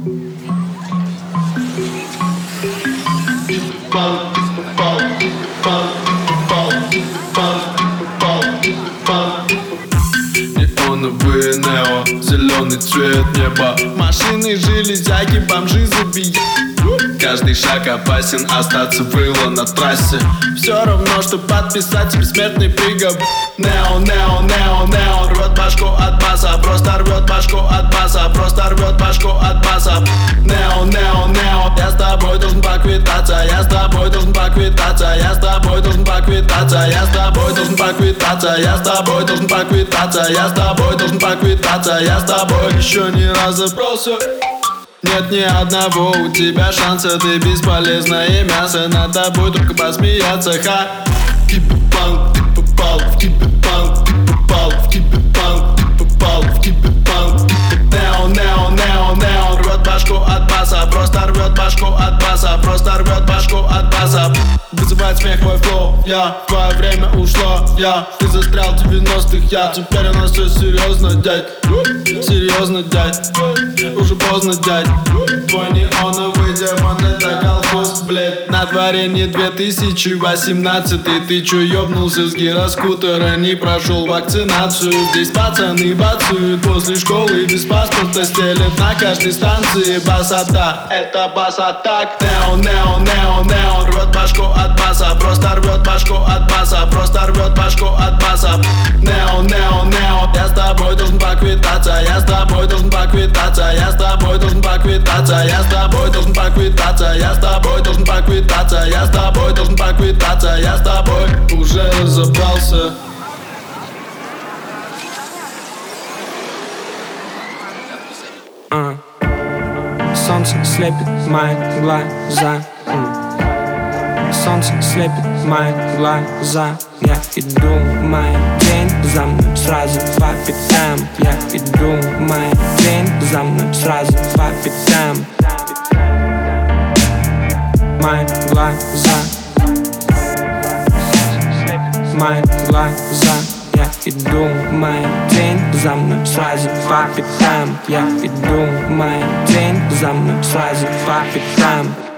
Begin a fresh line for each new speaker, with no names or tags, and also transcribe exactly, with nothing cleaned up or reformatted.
Неоновые нео, зеленый цвет неба. Машины, железяки, бомжи, забияки. Каждый шаг опасен, остаться было на трассе. Все равно, что подписать бессмертный приговор. Нео, нео, нео, нео, рвет башку от баса. Просто рвет башку от баса. Просто рвет башку от баса. Нео, нео, нео, я с тобой должен поквитаться. Я с тобой должен поквитаться. Я с тобой должен поквитаться. Я с тобой должен поквитаться. Я с тобой должен поквитаться. Я с тобой должен поквитаться. Я с тобой еще не разобрался. Нет ни одного у тебя шанса, ты бесполезное мясо. Над тобой только посмеяться. Ха, киберпанк, ты попал в киберпанк, ты попал в киберпанк, ты попал в киберпанк. Нео, нео, нео, нео, рвет башку от баса. Просто рвет башку от баса. Просто рвет башку от баса. Вызывает смех мой флоу, я, твое время ушло, я. Ты застрял в девяностых, я. Теперь у нас все серьезно, дядь. Серьезно, дядь. Уже поздно, дядь. Твой неоновый демон, это колхоз, блядь. На дворе не две тысячи восемнадцатый. Ты чё ёбнулся с гироскутера? Не прошел вакцинацию. Здесь пацаны бацают после школы без паспорта. Стелят на каждой станции басата. Это басатак. Нео, нео, нео, нео, рвет башку от баса. Просто рвет башку от баса. Просто рвет башку от баса. Нео, нео, нео, я с тобой должен поквитаться. Я с тобой должен поквитаться. Я с тобой должен поквитаться. Я с тобой должен поквитаться. Я с тобой должен поквитаться. Я с тобой должен поквитаться. Я с тобой уже разобрался.
uh. Солнце слепит мои глаза. mm. Солнце слепит мои глаза. Я иду в мой день, за мной сразу по пятам. Я иду в мой день, за мной сразу по пятам. Мои глаза, мои глаза. Я иду в мой день, за мной сразу по пятам. Я иду в мой день, за мной сразу по пятам.